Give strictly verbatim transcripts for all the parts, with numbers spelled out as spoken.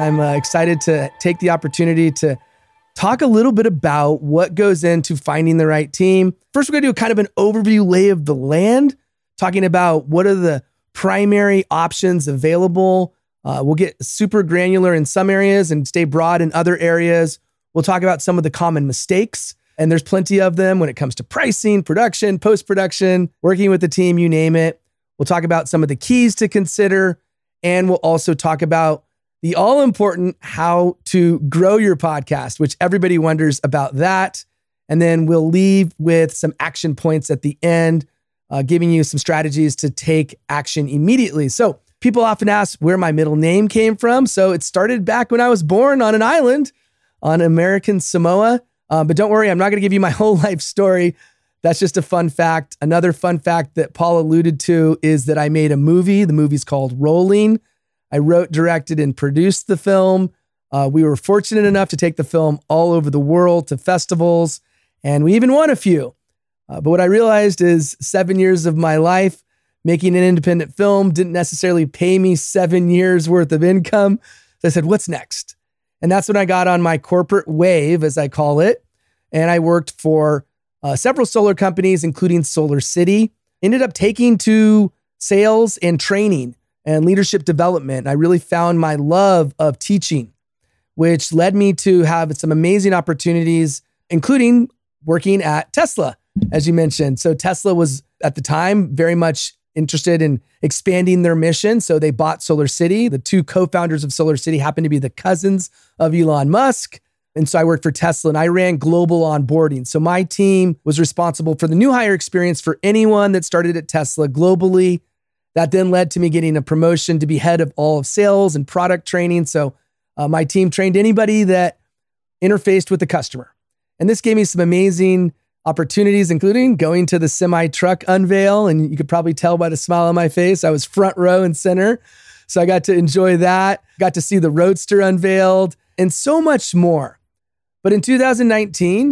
I'm uh, excited to take the opportunity to talk a little bit about what goes into finding the right team. First, we're going to do kind of an overview lay of the land, talking about what are the primary options available. Uh, we'll get super granular in some areas and stay broad in other areas. We'll talk about some of the common mistakes, and there's plenty of them when it comes to pricing, production, post-production, working with the team, you name it. We'll talk about some of the keys to consider, and we'll also talk about the all-important how to grow your podcast, which everybody wonders about that. And then we'll leave with some action points at the end, uh, giving you some strategies to take action immediately. So people often ask where my middle name came from. So it started back when I was born on an island on American Samoa. Uh, but don't worry, I'm not going to give you my whole life story. That's just a fun fact. Another fun fact that Paul alluded to is that I made a movie. The movie's called Rolling. I wrote, directed, and produced the film. Uh, we were fortunate enough to take the film all over the world to festivals, and we even won a few. Uh, but what I realized is seven years of my life making an independent film didn't necessarily pay me seven years worth of income. So I said, what's next? And that's when I got on my corporate wave, as I call it. And I worked for uh, several solar companies, including Solar City. Ended up taking to sales and training and leadership development. I really found my love of teaching, which led me to have some amazing opportunities, including working at Tesla, as you mentioned. So Tesla was at the time very much interested in expanding their mission. So they bought Solar City. The two co-founders of Solar City happened to be the cousins of Elon Musk. And so I worked for Tesla and I ran global onboarding. So my team was responsible for the new hire experience for anyone that started at Tesla globally. That then led to me getting a promotion to be head of all of sales and product training. So uh, my team trained anybody that interfaced with the customer. And this gave me some amazing opportunities, including going to the semi-truck unveil. And you could probably tell by the smile on my face, I was front row and center. So I got to enjoy that, got to see the Roadster unveiled and so much more. But in two thousand nineteen,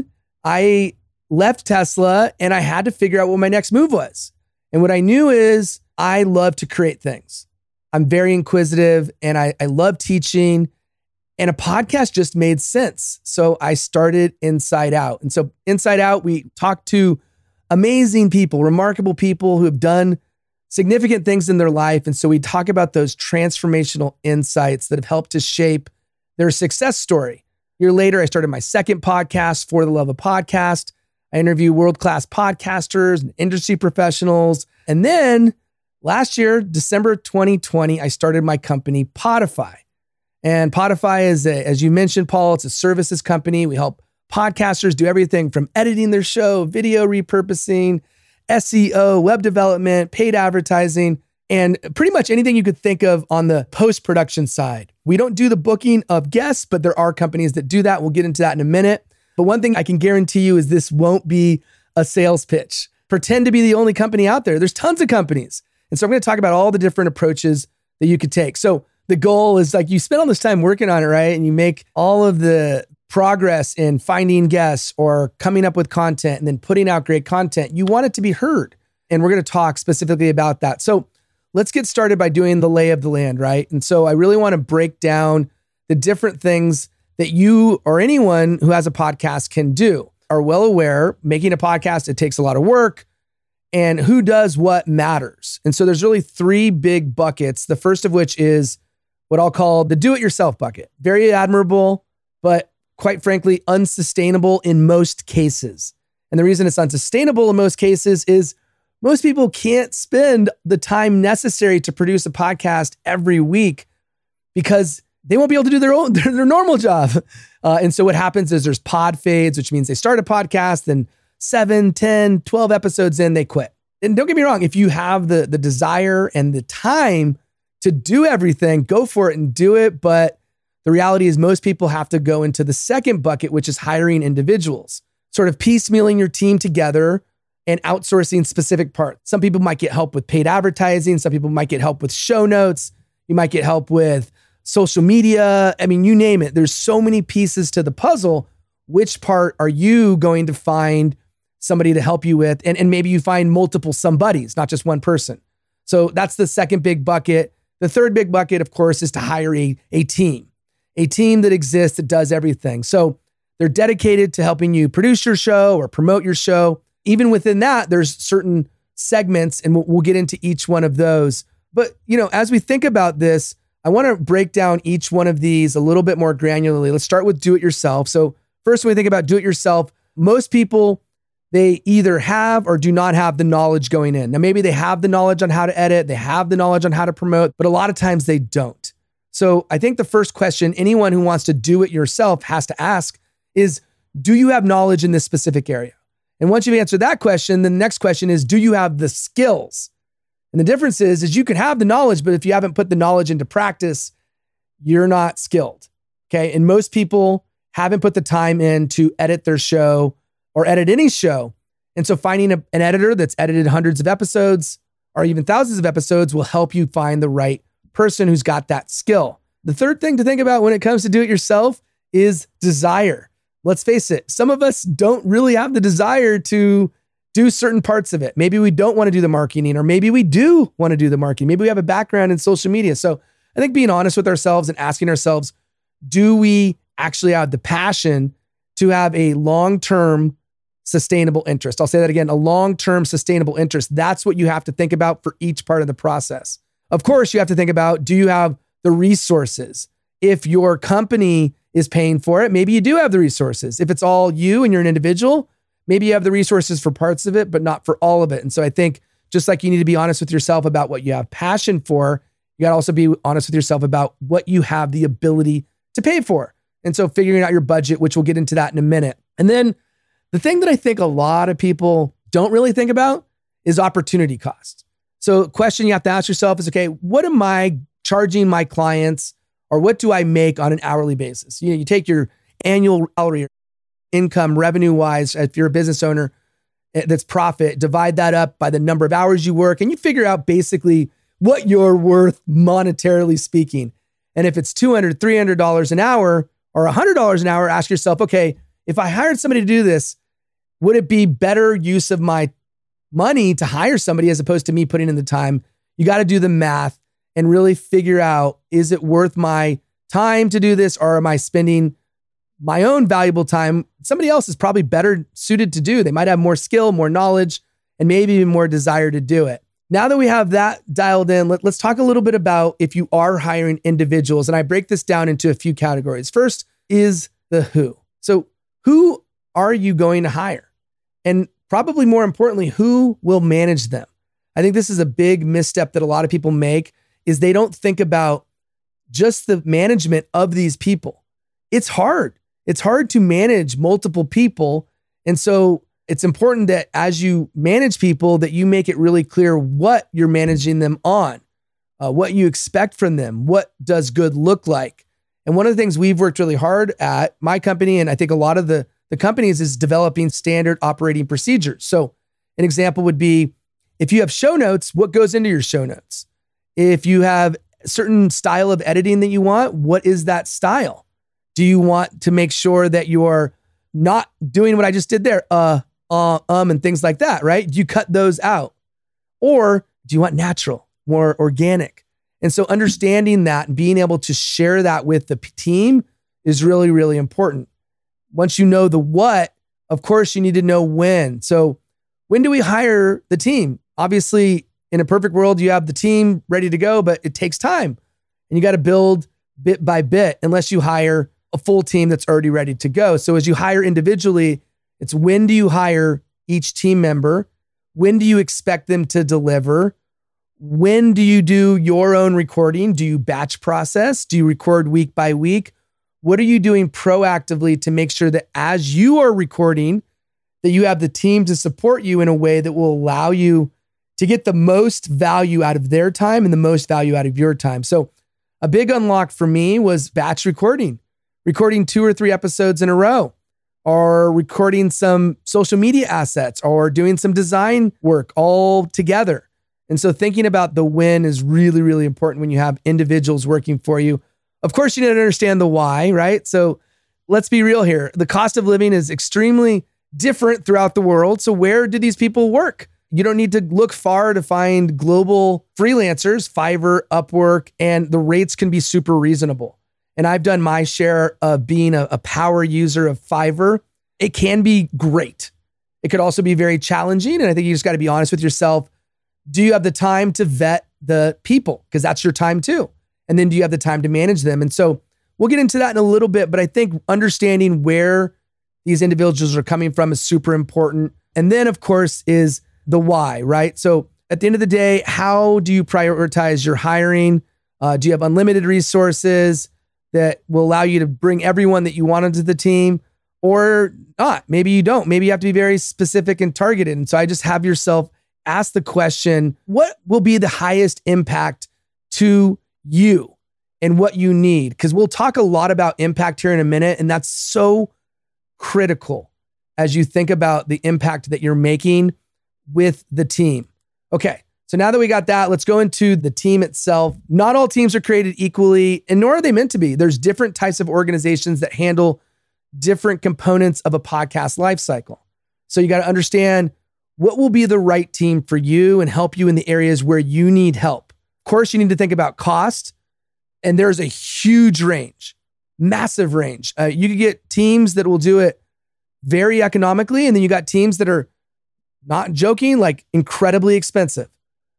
I left Tesla and I had to figure out what my next move was. And what I knew is I love to create things. I'm very inquisitive and I, I love teaching, and a podcast just made sense. So I started Inside Out. And so Inside Out, we talk to amazing people, remarkable people who have done significant things in their life. And so we talk about those transformational insights that have helped to shape their success story. A year later, I started my second podcast, For the Love of Podcast. I interview world-class podcasters and industry professionals. And then last year, December twenty twenty, I started my company, Podify. And Podify is, a, as you mentioned, Paul, it's a services company. We help podcasters do everything from editing their show, video repurposing, S E O, web development, paid advertising, and pretty much anything you could think of on the post-production side. We don't do the booking of guests, but there are companies that do that. We'll get into that in a minute. But one thing I can guarantee you is this won't be a sales pitch. Pretend to be the only company out there. There's tons of companies. And so I'm going to talk about all the different approaches that you could take. So the goal is like you spend all this time working on it, right? And you make all of the progress in finding guests or coming up with content and then putting out great content. You want it to be heard. And we're going to talk specifically about that. So let's get started by doing the lay of the land, right? And so I really want to break down the different things that you or anyone who has a podcast can do. Are well aware, making a podcast, it takes a lot of work. And who does what matters. And so there's really three big buckets. The first of which is what I'll call the do-it-yourself bucket. Very admirable, but quite frankly, unsustainable in most cases. And the reason it's unsustainable in most cases is most people can't spend the time necessary to produce a podcast every week because they won't be able to do their own, their, their normal job. Uh, and so what happens is there's pod fades, which means they start a podcast, then seven, ten, twelve episodes in, they quit. And don't get me wrong, if you have the, the desire and the time to do everything, go for it and do it. But the reality is most people have to go into the second bucket, which is hiring individuals, sort of piecemealing your team together and outsourcing specific parts. Some people might get help with paid advertising. Some people might get help with show notes. You might get help with social media. I mean, you name it. There's so many pieces to the puzzle. Which part are you going to find somebody to help you with? And, and maybe you find multiple somebodies, not just one person. So that's the second big bucket. The third big bucket, of course, is to hire a, a team. a team that exists that does everything. So they're dedicated to helping you produce your show or promote your show. Even within that, there's certain segments, and we'll, we'll get into each one of those. But, you know, as we think about this, I want to break down each one of these a little bit more granularly. Let's start with do-it-yourself. So first, when we think about do-it-yourself, most people, they either have or do not have the knowledge going in. Now, maybe they have the knowledge on how to edit, they have the knowledge on how to promote, but a lot of times they don't. So I think the first question anyone who wants to do it yourself has to ask is, do you have knowledge in this specific area? And once you've answered that question, the next question is, do you have the skills? And the difference is, is you can have the knowledge, but if you haven't put the knowledge into practice, you're not skilled. Okay. And most people haven't put the time in to edit their show or edit any show. And so finding a, an editor that's edited hundreds of episodes or even thousands of episodes will help you find the right person who's got that skill. The third thing to think about when it comes to do it yourself is desire. Let's face it, some of us don't really have the desire to do certain parts of it. Maybe we don't want to do the marketing, or maybe we do want to do the marketing. Maybe we have a background in social media. So I think being honest with ourselves and asking ourselves, do we actually have the passion to have a long-term sustainable interest? I'll say that again, a long-term sustainable interest. That's what you have to think about for each part of the process. Of course, you have to think about, do you have the resources? If your company is paying for it, maybe you do have the resources. If it's all you and you're an individual, maybe you have the resources for parts of it, but not for all of it. And so I think just like you need to be honest with yourself about what you have passion for, you got to also be honest with yourself about what you have the ability to pay for. And so figuring out your budget, which we'll get into that in a minute. And then the thing that I think a lot of people don't really think about is opportunity cost. So a question you have to ask yourself is, okay, what am I charging my clients, or what do I make on an hourly basis? You know, you take your annual salary income revenue wise, if you're a business owner that's profit, divide that up by the number of hours you work, and you figure out basically what you're worth monetarily speaking. And if it's two hundred dollars, three hundred dollars an hour or one hundred dollars an hour, ask yourself, okay, if I hired somebody to do this, would it be better use of my money to hire somebody as opposed to me putting in the time? You got to do the math and really figure out, is it worth my time to do this, or am I spending my own valuable time? Somebody else is probably better suited to do. They might have more skill, more knowledge, and maybe even more desire to do it. Now that we have that dialed in, let, let's talk a little bit about if you are hiring individuals. And I break this down into a few categories. First is the who. So who are you going to hire? And probably more importantly, who will manage them? I think this is a big misstep that a lot of people make, is they don't think about just the management of these people. It's hard. It's hard to manage multiple people. And so it's important that as you manage people, that you make it really clear what you're managing them on, uh, what you expect from them, what does good look like. And one of the things we've worked really hard at, my company, and I think a lot of the, the companies, is developing standard operating procedures. So an example would be, if you have show notes, what goes into your show notes? If you have a certain style of editing that you want, what is that style? Do you want to make sure that you're not doing what I just did there? Uh, uh, um, and things like that, right? Do you cut those out? Or do you want natural, more organic? And so understanding that and being able to share that with the team is really, really important. Once you know the what, of course, you need to know when. So when do we hire the team? Obviously, in a perfect world, you have the team ready to go, but it takes time. And you got to build bit by bit unless you hire a full team that's already ready to go. So as you hire individually, it's when do you hire each team member? When do you expect them to deliver? When do you do your own recording? Do you batch process? Do you record week by week? What are you doing proactively to make sure that as you are recording, that you have the team to support you in a way that will allow you to get the most value out of their time and the most value out of your time? So a big unlock for me was batch recording, recording two or three episodes in a row, or recording some social media assets, or doing some design work all together. And so thinking about the when is really, really important when you have individuals working for you. Of course, you need to understand the why, right? So let's be real here. The cost of living is extremely different throughout the world. So where do these people work? You don't need to look far to find global freelancers, Fiverr, Upwork, and the rates can be super reasonable. and I've done my share of being a, a power user of Fiverr, it can be great. It could also be very challenging. And I think you just got to be honest with yourself. Do you have the time to vet the people? Because that's your time too. And then do you have the time to manage them? And so we'll get into that in a little bit, but I think understanding where these individuals are coming from is super important. And then of course is the why, right? So at the end of the day, how do you prioritize your hiring? Uh, do you have unlimited resources that will allow you to bring everyone that you want into the team, or not? Maybe you don't. Maybe you have to be very specific and targeted. And so I just have yourself ask the question, what will be the highest impact to you and what you need? Because we'll talk a lot about impact here in a minute. And that's so critical as you think about the impact that you're making with the team. Okay, so now that we got that, let's go into the team itself. Not all teams are created equally, and nor are they meant to be. There's different types of organizations that handle different components of a podcast lifecycle. So you got to understand what will be the right team for you and help you in the areas where you need help. Of course, you need to think about cost, and there's a huge range, massive range. Uh, you could get teams that will do it very economically, and then you got teams that are, not joking, like incredibly expensive.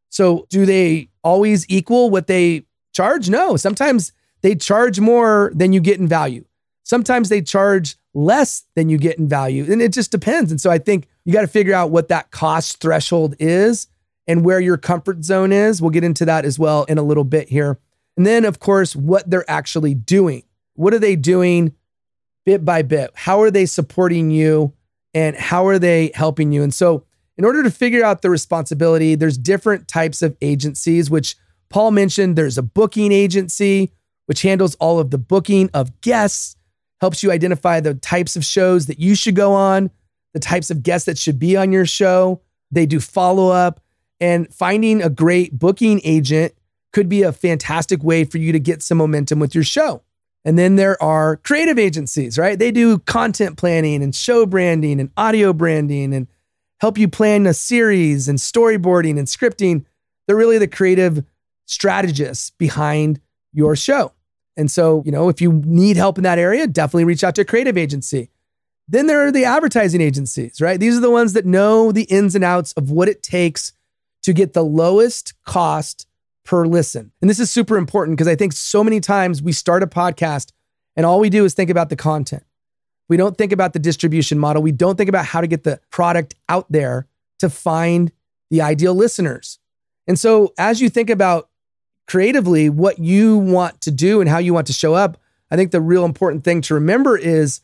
So do they always equal what they charge? No. Sometimes they charge more than you get in value. Sometimes they charge less than you get in value. And it just depends. And so I think you got to figure out what that cost threshold is and where your comfort zone is. We'll get into that as well in a little bit here. And then of course, what they're actually doing. What are they doing bit by bit? How are they supporting you and how are they helping you? And so in order to figure out the responsibility, there's different types of agencies, which Paul mentioned. There's a booking agency, which handles all of the booking of guests, helps you identify the types of shows that you should go on, the types of guests that should be on your show. They do follow-up, and finding a great booking agent could be a fantastic way for you to get some momentum with your show. And then there are creative agencies, right? They do content planning and show branding and audio branding and help you plan a series and storyboarding and scripting. They're really the creative strategists behind your show. And so, you know, if you need help in that area, definitely reach out to a creative agency. Then there are the advertising agencies, right? These are the ones that know the ins and outs of what it takes to get the lowest cost per listen. And this is super important because I think so many times we start a podcast and all we do is think about the content. We don't think about the distribution model. We don't think about how to get the product out there to find the ideal listeners. And so as you think about creatively what you want to do and how you want to show up, I think the real important thing to remember is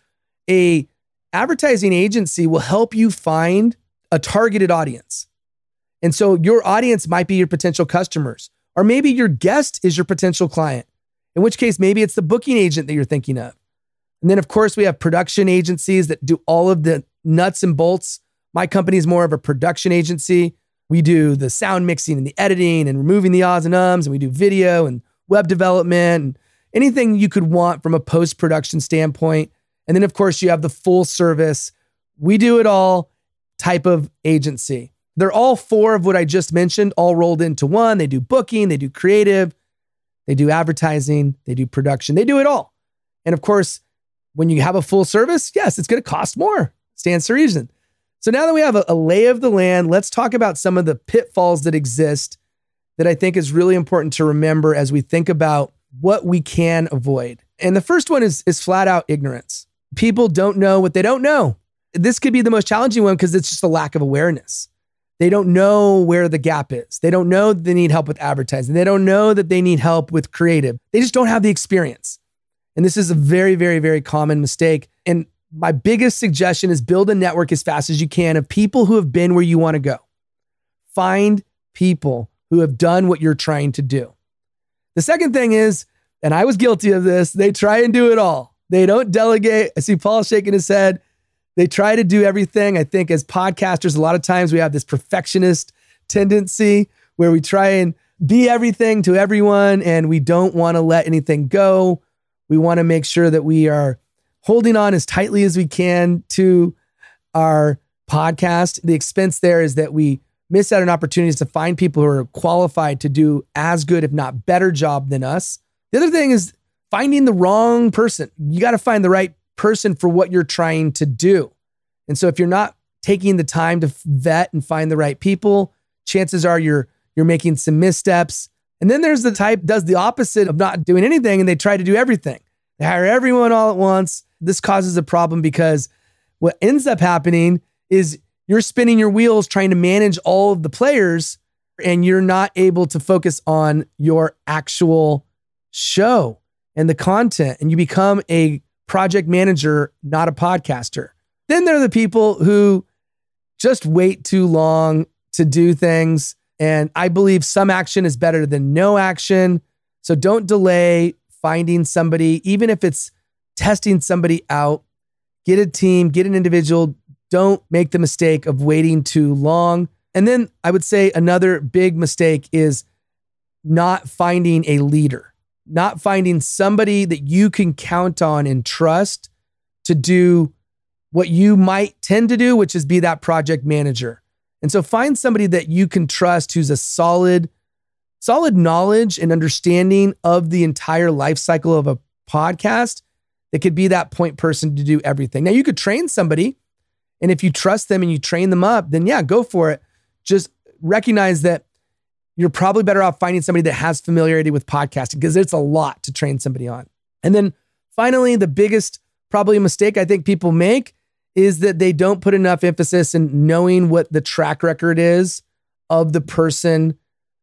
a advertising agency will help you find a targeted audience. And so your audience might be your potential customers, or maybe your guest is your potential client, in which case maybe it's the booking agent that you're thinking of. And then of course we have production agencies that do all of the nuts and bolts. My company is more of a production agency. We do the sound mixing and the editing and removing the ahs and ums, and we do video and web development and anything you could want from a post-production standpoint. And then of course you have the full service, we do it all type of agency. They're all four of what I just mentioned, all rolled into one. They do booking, they do creative, they do advertising, they do production, they do it all. And of course, when you have a full service, yes, it's going to cost more. Stands to reason. So now that we have a, a lay of the land, let's talk about some of the pitfalls that exist that I think is really important to remember as we think about what we can avoid. And the first one is, is flat out ignorance. People don't know what they don't know. This could be the most challenging one because it's just a lack of awareness. They don't know where the gap is. They don't know that they need help with advertising. They don't know that they need help with creative. They just don't have the experience. And this is a very, very, very common mistake. And my biggest suggestion is build a network as fast as you can of people who have been where you want to go. Find people who have done what you're trying to do. The second thing is, and I was guilty of this, they try and do it all. They don't delegate. I see Paul shaking his head. They try to do everything. I think as podcasters, a lot of times we have this perfectionist tendency where we try and be everything to everyone and we don't want to let anything go. We want to make sure that we are holding on as tightly as we can to our podcast. The expense there is that we miss out on opportunities to find people who are qualified to do as good, if not better job than us. The other thing is finding the wrong person. You got to find the right person for what you're trying to do. And so if you're not taking the time to vet and find the right people, chances are you're you're making some missteps. And then there's the type does the opposite of not doing anything and they try to do everything. They hire everyone all at once. This causes a problem because what ends up happening is you're spinning your wheels trying to manage all of the players and you're not able to focus on your actual show and the content, and you become a project manager, not a podcaster. Then there are the people who just wait too long to do things. And I believe some action is better than no action. So don't delay finding somebody, even if it's testing somebody out. Get a team, get an individual. Don't make the mistake of waiting too long. And then I would say another big mistake is not finding a leader, not finding somebody that you can count on and trust to do what you might tend to do, which is be that project manager. And so find somebody that you can trust who's a solid, solid knowledge and understanding of the entire life cycle of a podcast that could be that point person to do everything. Now you could train somebody, and if you trust them and you train them up, then yeah, go for it. Just recognize that you're probably better off finding somebody that has familiarity with podcasting because it's a lot to train somebody on. And then finally, the biggest probably mistake I think people make is that they don't put enough emphasis in knowing what the track record is of the person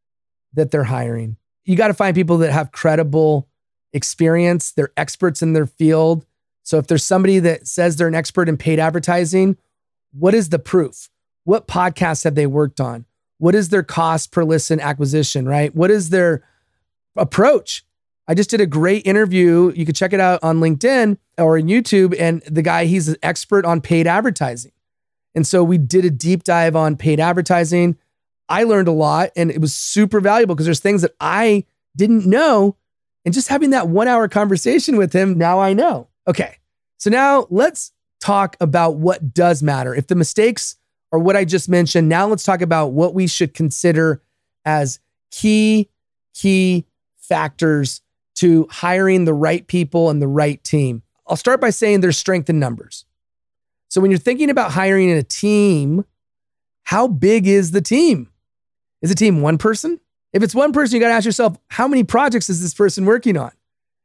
that they're hiring. You got to find people that have credible experience. They're experts in their field. So if there's somebody that says they're an expert in paid advertising, what is the proof? What podcasts have they worked on? What is their cost per listen acquisition, right? What is their approach? I just did a great interview. You can check it out on LinkedIn or on YouTube. And the guy, he's an expert on paid advertising. And so we did a deep dive on paid advertising. I learned a lot and it was super valuable because there's things that I didn't know. And just having that one hour conversation with him, now I know. Okay, so now let's talk about what does matter. If the mistakes are what I just mentioned, now let's talk about what we should consider as key, key factors to hiring the right people and the right team. I'll start by saying there's strength in numbers. So when you're thinking about hiring a team, how big is the team? Is the team one person? If it's one person, you got to ask yourself, how many projects is this person working on?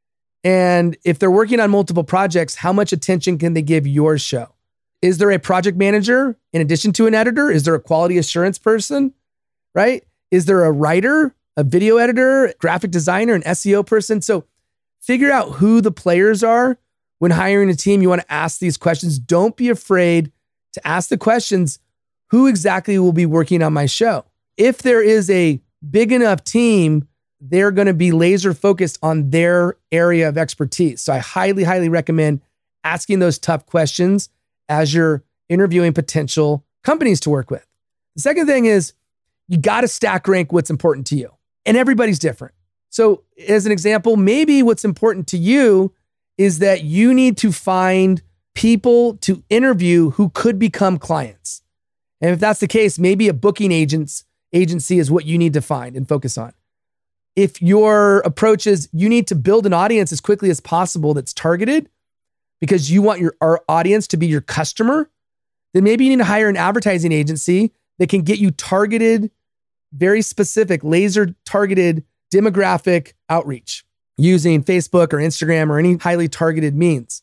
And if they're working on multiple projects, how much attention can they give your show? Is there a project manager in addition to an editor? Is there a quality assurance person, right? Is there a writer, a video editor, graphic designer, an S E O person? So figure out who the players are when hiring a team. You want to ask these questions. Don't be afraid to ask the questions, who exactly will be working on my show? If there is a big enough team, they're going to be laser focused on their area of expertise. So I highly, highly recommend asking those tough questions as you're interviewing potential companies to work with. The second thing is you got to stack rank what's important to you, and everybody's different. So as an example, maybe what's important to you is that you need to find people to interview who could become clients. And if that's the case, maybe a booking agents agency is what you need to find and focus on. If your approach is you need to build an audience as quickly as possible that's targeted because you want your our audience to be your customer, then maybe you need to hire an advertising agency that can get you targeted, very specific, laser targeted demographic outreach using Facebook or Instagram or any highly targeted means.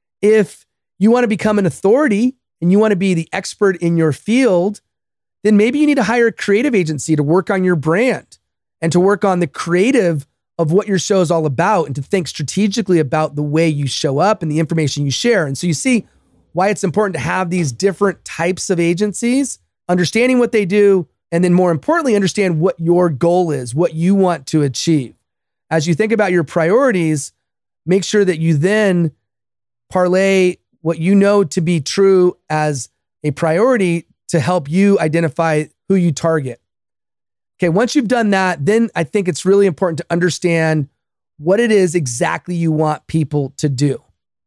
If you want to become an authority and you want to be the expert in your field, then maybe you need to hire a creative agency to work on your brand and to work on the creative of what your show is all about and to think strategically about the way you show up and the information you share. And so you see why it's important to have these different types of agencies, understanding what they do, and then more importantly, understand what your goal is, what you want to achieve. As you think about your priorities, make sure that you then parlay what you know to be true as a priority to help you identify who you target. Okay, once you've done that, then I think it's really important to understand what it is exactly you want people to do.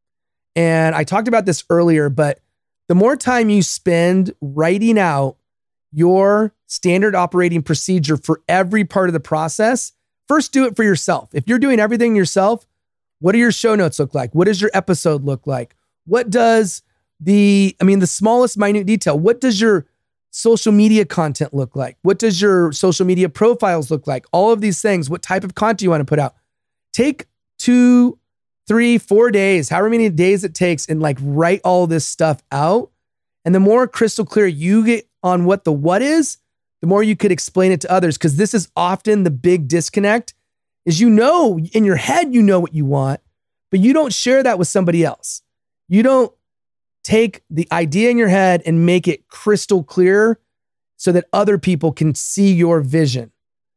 And I talked about this earlier, but the more time you spend writing out your standard operating procedure for every part of the process, first do it for yourself. If you're doing everything yourself, What do your show notes look like? What does your episode look like? What does the, I mean, the smallest minute detail, what does your social media content look like? What does your social media profiles look like? All of these things, what type of content you want to put out. Take two, three, four days, however many days it takes, and like write all this stuff out. And the more crystal clear you get on what the what is, the more you could explain it to others. Because this is often the big disconnect is, you know, in your head, you know what you want, but you don't share that with somebody else. You don't take the idea in your head and make it crystal clear so that other people can see your vision.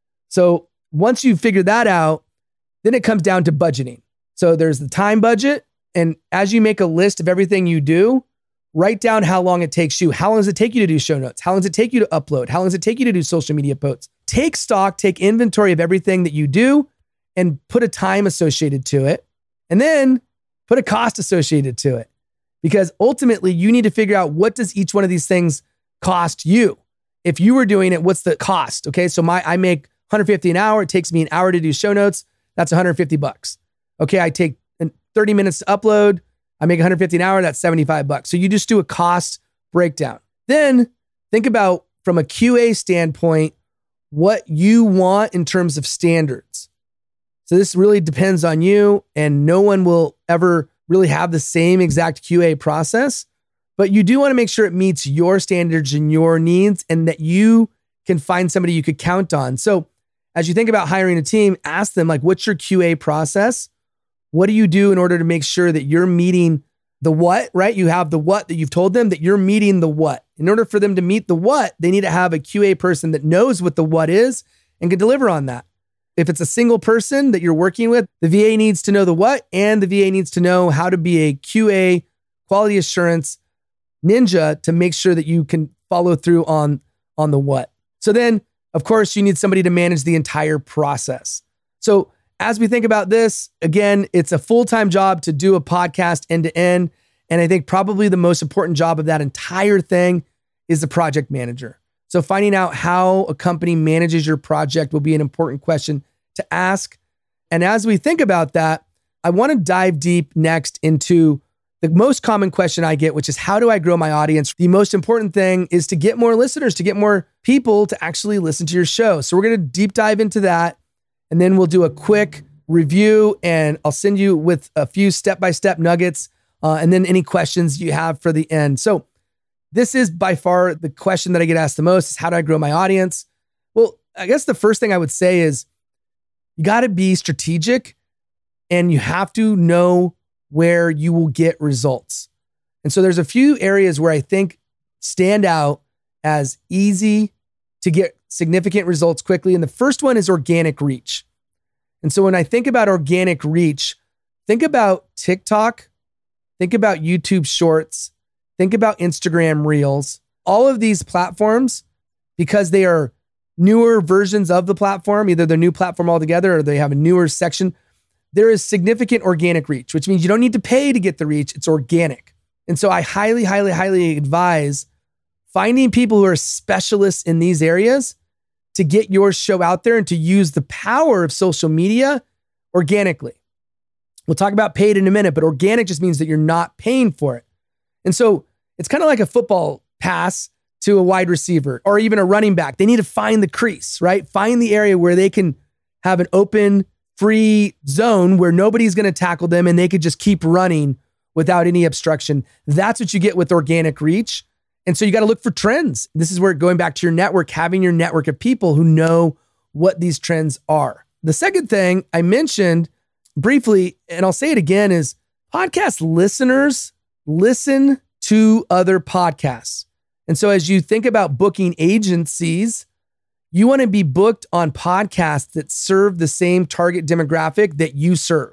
So once you figure that out, then it comes down to budgeting. So there's the time budget. And as you make a list of everything you do, write down how long it takes you. How long does it take you to do show notes? How long does it take you to upload? How long does it take you to do social media posts? Take stock, take inventory of everything that you do and put a time associated to it. And then put a cost associated to it. Because ultimately you need to figure out, what does each one of these things cost you? If you were doing it, what's the cost? Okay, so my I make one hundred fifty an hour. It takes me an hour to do show notes. That's one hundred fifty bucks. Okay, I take thirty minutes to upload. I make one hundred fifty an hour. That's seventy-five bucks. So you just do a cost breakdown. Then think about, from a Q A standpoint, what you want in terms of standards. So this really depends on you, and no one will ever really have the same exact Q A process, but you do want to make sure it meets your standards and your needs, and that you can find somebody you could count on. So as you think about hiring a team, ask them, like, what's your Q A process? What do you do in order to make sure that you're meeting the what, right? You have the what that you've told them, that you're meeting the what. In order for them to meet the what, they need to have a Q A person that knows what the what is and can deliver on that. If it's a single person that you're working with, the V A needs to know the what, and the V A needs to know how to be a Q A, quality assurance ninja, to make sure that you can follow through on, on the what. So then, of course, you need somebody to manage the entire process. So as we think about this, again, it's a full-time job to do a podcast end to end. And I think probably the most important job of that entire thing is the project manager. So finding out how a company manages your project will be an important question to ask. And as we think about that, I want to dive deep next into the most common question I get, which is, how do I grow my audience? The most important thing is to get more listeners, to get more people to actually listen to your show. So we're going to deep dive into that. And then we'll do a quick review, and I'll send you with a few step-by-step nuggets, uh, and then any questions you have for the end. So this is by far the question that I get asked the most, is, how do I grow my audience? Well, I guess the first thing I would say is, you got to be strategic, and you have to know where you will get results. And so there's a few areas where I think stand out as easy to get significant results quickly. And the first one is organic reach. And so when I think about organic reach, think about TikTok, think about YouTube Shorts, think about Instagram Reels. All of these platforms, because they are newer versions of the platform, either they're new platform altogether or they have a newer section, there is significant organic reach, which means you don't need to pay to get the reach. It's organic. And so I highly, highly, highly advise finding people who are specialists in these areas to get your show out there and to use the power of social media organically. We'll talk about paid in a minute, but organic just means that you're not paying for it. And so it's kind of like a football pass to a wide receiver or even a running back. They need to find the crease, right? Find the area where they can have an open, free zone where nobody's going to tackle them and they could just keep running without any obstruction. That's what you get with organic reach. And so you got to look for trends. This is where, going back to your network, having your network of people who know what these trends are. The second thing I mentioned briefly, and I'll say it again, is podcast listeners listen to other podcasts. And so as you think about booking agencies, you want to be booked on podcasts that serve the same target demographic that you serve.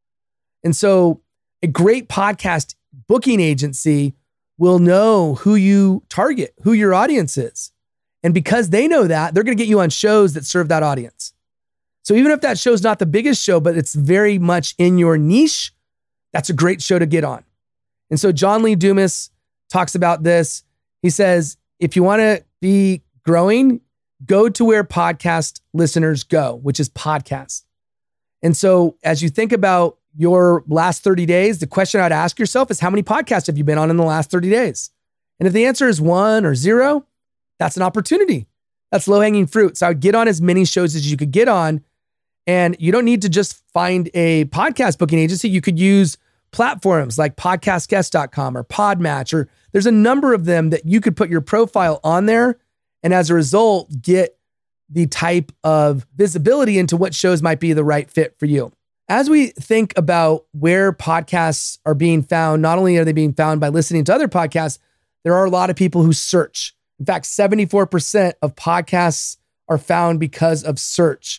And so a great podcast booking agency will know who you target, who your audience is. And because they know that, they're going to get you on shows that serve that audience. So even if that show's not the biggest show, but it's very much in your niche, that's a great show to get on. And so John Lee Dumas talks about this. He says, if you want to be growing, go to where podcast listeners go, which is podcasts. And so as you think about your last thirty days, the question I'd ask yourself is, how many podcasts have you been on in the last thirty days? And if the answer is one or zero, that's an opportunity. That's low-hanging fruit. So I would get on as many shows as you could get on. And you don't need to just find a podcast booking agency. You could use platforms like podcast guest dot com or Podmatch, or there's a number of them that you could put your profile on there. And as a result, get the type of visibility into what shows might be the right fit for you. As we think about where podcasts are being found, not only are they being found by listening to other podcasts, there are a lot of people who search. In fact, seventy-four percent of podcasts are found because of search.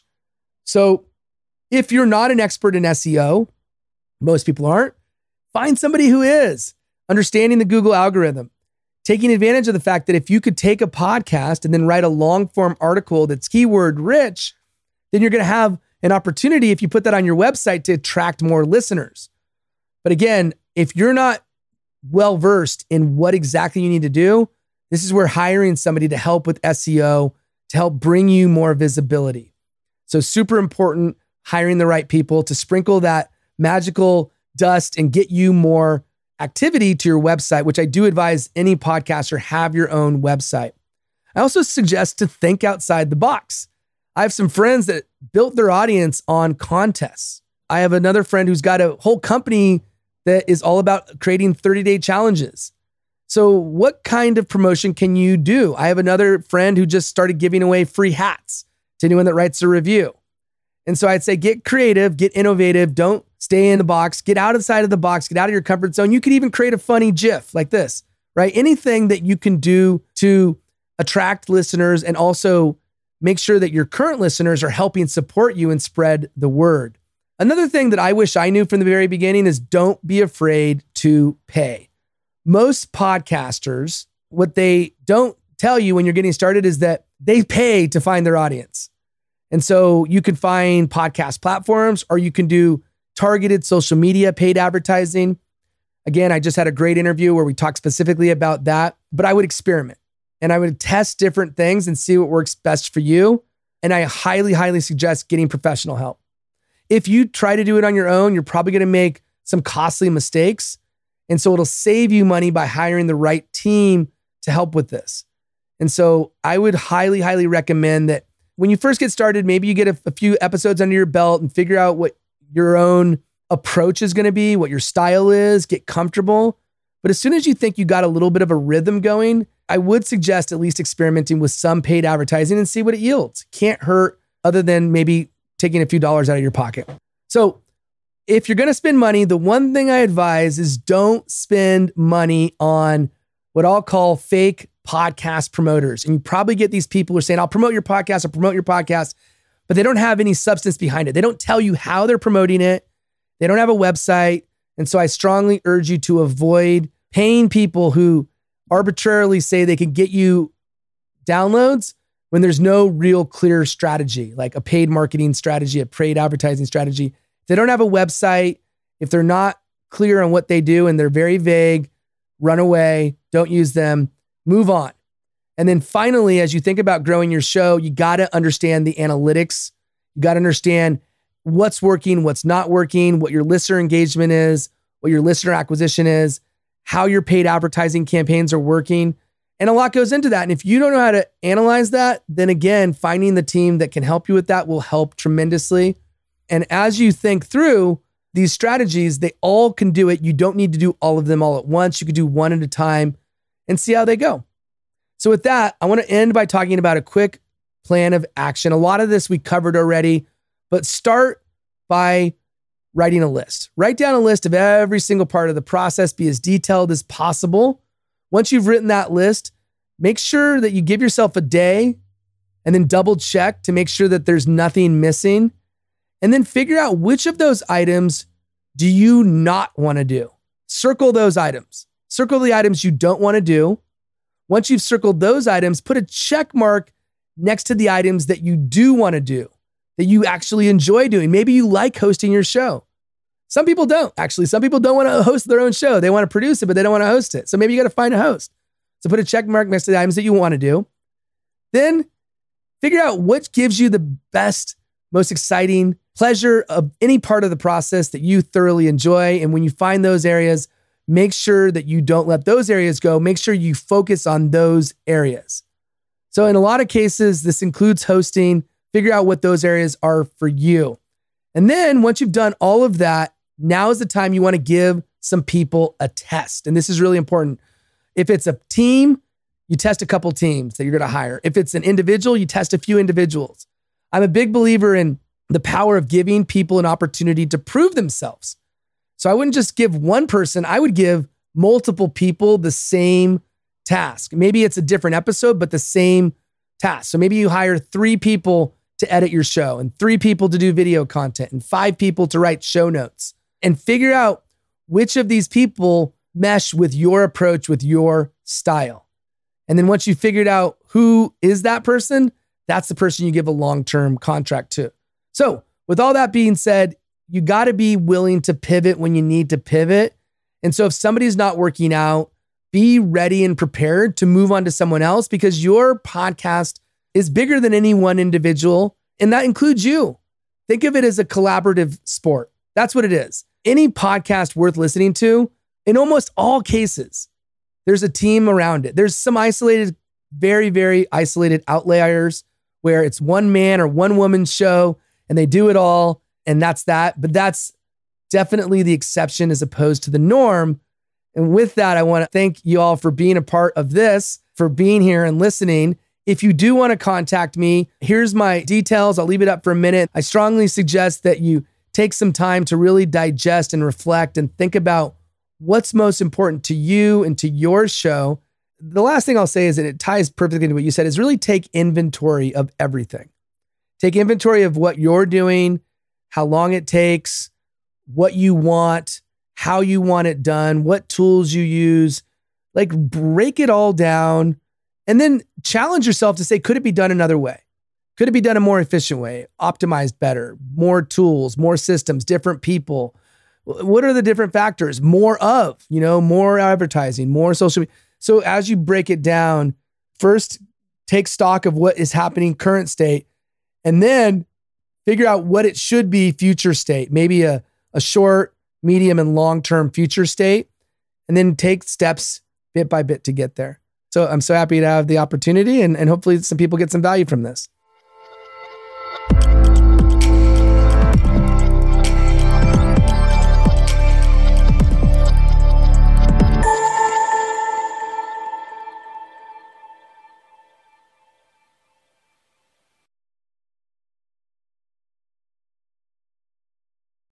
So if you're not an expert in S E O, most people aren't, find somebody who is, understanding the Google algorithm, taking advantage of the fact that if you could take a podcast and then write a long form article that's keyword rich, then you're going to have an opportunity, if you put that on your website, to attract more listeners. But again, if you're not well-versed in what exactly you need to do, this is where hiring somebody to help with S E O, to help bring you more visibility. So super important, hiring the right people to sprinkle that magical dust and get you more activity to your website, which I do advise any podcaster have your own website. I also suggest to think outside the box. I have some friends that built their audience on contests. I have another friend who's got a whole company that is all about creating thirty-day challenges. So what kind of promotion can you do? I have another friend who just started giving away free hats to anyone that writes a review. And so I'd say get creative, get innovative, don't stay in the box, get outside of the box, get out of your comfort zone. You could even create a funny GIF like this, right? Anything that you can do to attract listeners and also make sure that your current listeners are helping support you and spread the word. Another thing that I wish I knew from the very beginning is don't be afraid to pay. Most podcasters, what they don't tell you when you're getting started is that they pay to find their audience. And so you can find podcast platforms, or you can do targeted social media, paid advertising. Again, I just had a great interview where we talked specifically about that, but I would experiment and I would test different things and see what works best for you. And I highly, highly suggest getting professional help. If you try to do it on your own, you're probably going to make some costly mistakes. And so it'll save you money by hiring the right team to help with this. And so I would highly, highly recommend that when you first get started, maybe you get a, a few episodes under your belt and figure out what your own approach is going to be, what your style is, get comfortable. But as soon as you think you got a little bit of a rhythm going, I would suggest at least experimenting with some paid advertising and see what it yields. Can't hurt, other than maybe taking a few dollars out of your pocket. So if you're going to spend money, the one thing I advise is don't spend money on what I'll call fake podcast promoters. And you probably get these people who are saying, I'll promote your podcast, I'll promote your podcast, but they don't have any substance behind it. They don't tell you how they're promoting it. They don't have a website. And so I strongly urge you to avoid paying people who arbitrarily say they can get you downloads when there's no real clear strategy, like a paid marketing strategy, a paid advertising strategy. If they don't have a website, if they're not clear on what they do and they're very vague, run away, don't use them, move on. And then finally, as you think about growing your show, you got to understand the analytics. You got to understand what's working, what's not working, what your listener engagement is, what your listener acquisition is, how your paid advertising campaigns are working. And a lot goes into that. And if you don't know how to analyze that, then again, finding the team that can help you with that will help tremendously. And as you think through these strategies, they all can do it. You don't need to do all of them all at once. You could do one at a time and see how they go. So with that, I want to end by talking about a quick plan of action. A lot of this we covered already, but start by writing a list. Write down a list of every single part of the process. Be as detailed as possible. Once you've written that list, make sure that you give yourself a day and then double check to make sure that there's nothing missing. And then figure out which of those items do you not want to do. Circle those items. Circle the items you don't want to do. Once you've circled those items, put a check mark next to the items that you do want to do, that you actually enjoy doing. Maybe you like hosting your show. Some people don't. Actually, some people don't want to host their own show. They want to produce it, but they don't want to host it. So maybe you got to find a host. So put a check mark next to the items that you want to do. Then figure out what gives you the best, most exciting pleasure of any part of the process that you thoroughly enjoy. And when you find those areas, make sure that you don't let those areas go. Make sure you focus on those areas. So in a lot of cases, this includes hosting. Figure out what those areas are for you. And then once you've done all of that, now is the time you want to give some people a test. And this is really important. If it's a team, you test a couple teams that you're going to hire. If it's an individual, you test a few individuals. I'm a big believer in the power of giving people an opportunity to prove themselves. So I wouldn't just give one person, I would give multiple people the same task. Maybe it's a different episode, but the same task. So maybe you hire three people to edit your show and three people to do video content and five people to write show notes, and figure out which of these people mesh with your approach, with your style. And then once you figured out who is that person, that's the person you give a long-term contract to. So with all that being said, you got to be willing to pivot when you need to pivot. And so if somebody's not working out, be ready and prepared to move on to someone else, because your podcast is bigger than any one individual. And that includes you. Think of it as a collaborative sport. That's what it is. Any podcast worth listening to, in almost all cases, there's a team around it. There's some isolated, very, very isolated outliers where it's one man or one woman show and they do it all, and that's that. But that's definitely the exception as opposed to the norm. And with that, I want to thank you all for being a part of this, for being here and listening. If you do want to contact me, here's my details. I'll leave it up for a minute. I strongly suggest that you take some time to really digest and reflect and think about what's most important to you and to your show. The last thing I'll say is that it ties perfectly into what you said, is really take inventory of everything. Take inventory of what you're doing, how long it takes, what you want, how you want it done, what tools you use. Like, break it all down and then challenge yourself to say, could it be done another way? Could it be done a more efficient way, optimized better, more tools, more systems, different people? What are the different factors? More of, you know, more advertising, more social media. So as you break it down, first take stock of what is happening current state, and then figure out what it should be future state, maybe a, a short, medium, and long-term future state, and then take steps bit by bit to get there. So I'm so happy to have the opportunity, and, and hopefully some people get some value from this.